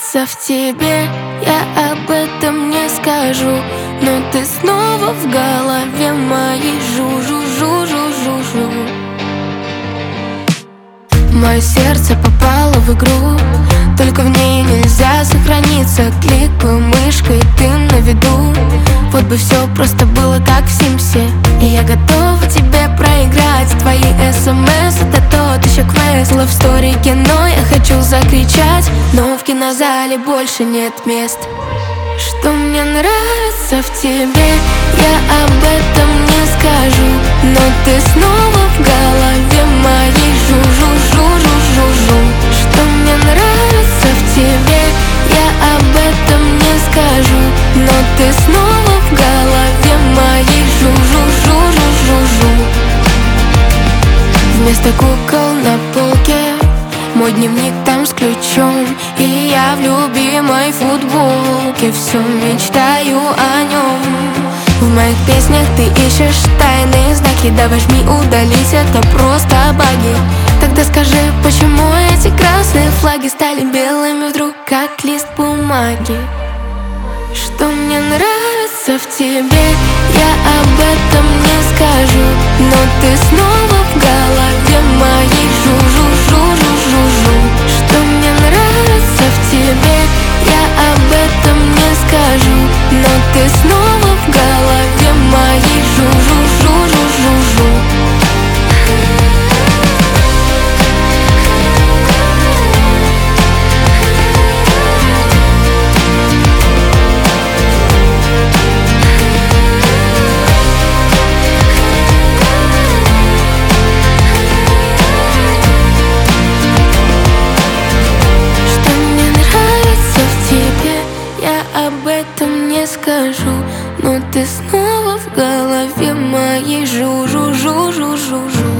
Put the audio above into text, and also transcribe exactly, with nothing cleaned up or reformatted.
нравится в тебе, я об этом не скажу, но ты снова в голове моей. Жу-жу-жу-жу-жу-жу. Мое сердце попало в игру, только в ней нельзя сохраниться. Кликаю мышкой, ты на виду. Вот бы все просто было как в Симсе, и я готова тебе проиграть. Твои смс — это тот еще квест. Love story кино, я хочу закричать, но в кинозале больше нет мест. Что мне нравится в тебе, я об этом не скажу, но ты снова в голове моей. Жу-жу-жу-жу-жу-жу. Что мне нравится в тебе, я об этом не скажу, но ты снова в голове моей. Жу-жу-жу-жу-жу-жу. Вместо кукол на полке мой дневник там с ключом, и я в любимой футболке все мечтаю о нем. В моих песнях ты ищешь тайные знаки, да возьми удалить, это просто баги. Тогда скажи, почему эти красные флаги стали белыми вдруг, как лист бумаги? Что мне нравится в тебе, я об этом не скажу, но ты снова в голове моей. Жу-жу-жу-жу-жу-жу. Что мне нравится в тебе, я об этом не скажу, но ты снова в голове моей. Жу-жу-жу-жу-жу-жу. Об этом не скажу, но ты снова в голове моей. Жу-жу-жу-жу-жу-жу.